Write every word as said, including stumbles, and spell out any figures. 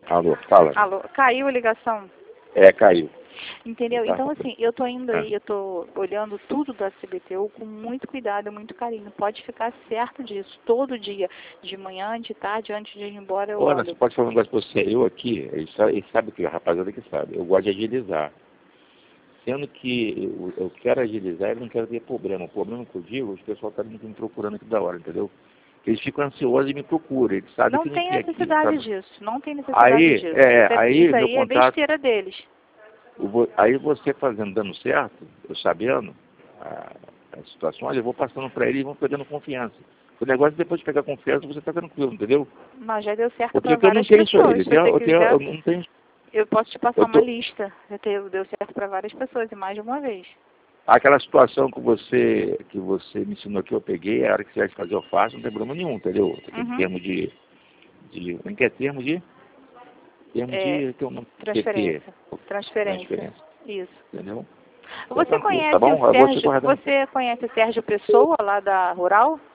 Alô, fala. Alô, caiu a ligação? É, caiu. Entendeu? Tá. Então, assim, eu tô indo aí, Ah. eu tô olhando tudo da C B T U com muito cuidado, muito carinho. Pode ficar certo disso. Todo dia, de manhã, de tarde, antes de ir embora, eu Olha, olho. você pode falar um negócio pra você. Eu aqui, ele sabe, ele sabe que a rapaziada que sabe, eu gosto de agilizar. Sendo que eu, eu quero agilizar e não quero ter problema. O problema que eu digo, os pessoal tá me me procurando aqui da hora, entendeu? Eles ficam ansiosos e me procuram. Eles sabem Não que não tem quer aquilo, necessidade sabe? disso, não tem necessidade Aí, disso. é, Isso, é, aí isso meu aí é contato, besteira deles. eu vou- aí você fazendo, dando certo, eu sabendo a, a situação, olha, eu vou passando para eles e vão pegando confiança. O negócio é depois de pegar confiança, você tá tranquilo, entendeu? Mas já deu certo Porque para eu não várias tenho isso aí, pessoas. Se entendeu? você Eu, tenho, quiser, eu não tenho. eu posso te passar Eu uma tô, lista. Já deu, deu certo para várias pessoas, e mais de uma vez. aquela situação que você, que você me ensinou que eu peguei, a hora que você vai fazer eu faço, não tem problema nenhum, entendeu? Em Uhum. termos de, de. Como é que é termo de? Termo É, de. Que eu não, transferência. T T, Transferência. transferência, Isso. entendeu? Então, Você tranquilo, tá conhece bom? o Eu vou te Sérgio, guardando. você conhece o Sérgio Pessoa, lá da Rural?